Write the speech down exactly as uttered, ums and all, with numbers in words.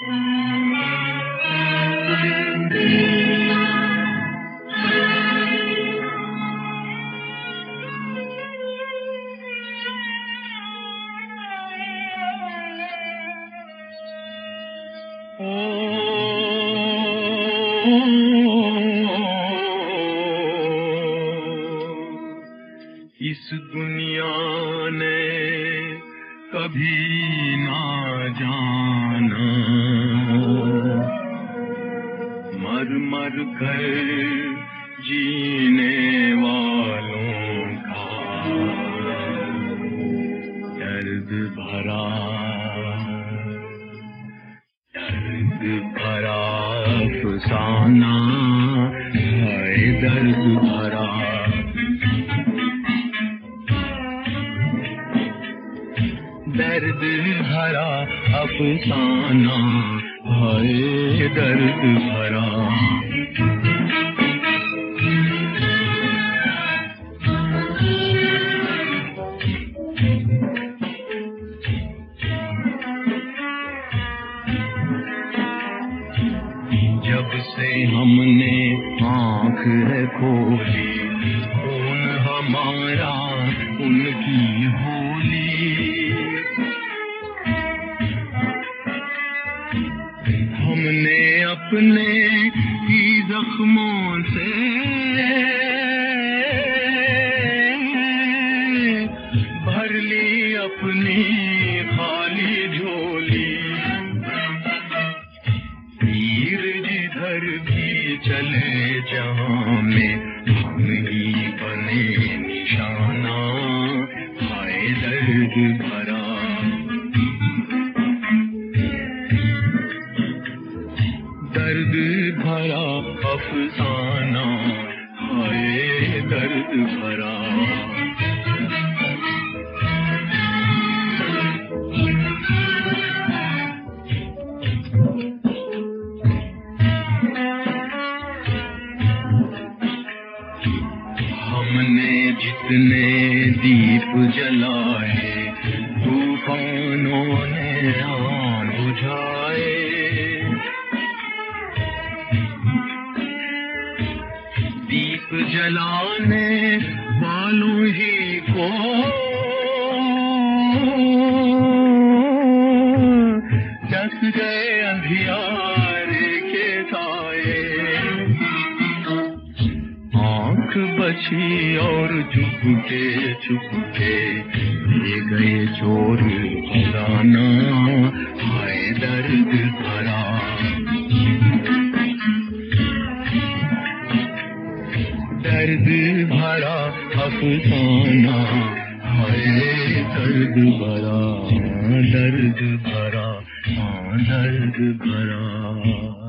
इस दुनिया ने कभी ना जाना, मर मर कर जीने वालों का दर्द भरा दर्द भरा अफसाना है, दर्द भरा दर्द भरा अफसाना है, दर्द भरा। जब से हमने आँख है खोली, खून हमारा उनकी होली, हमने अपने ही जख्मों से भर ली अपनी खाली झोली। तीर जिधर भी चले जहाँ में हम ही बने निशाना, हाय दर्द भरा दर्द भरा अफसाना, हाय दर्द भरा। हमने जितने दीप जलाए, तूफानों ने आन बुझाए, दीप जलाने वालों ही को जस गए अंधियारे के साए। आँख बची और चुपके चुपके ले गए चोर खजाना, हाय दर्द भरा दर्द भरा अफसाना, हाय दर्द भरा दर्द भरा, हाँ दर्द भरा।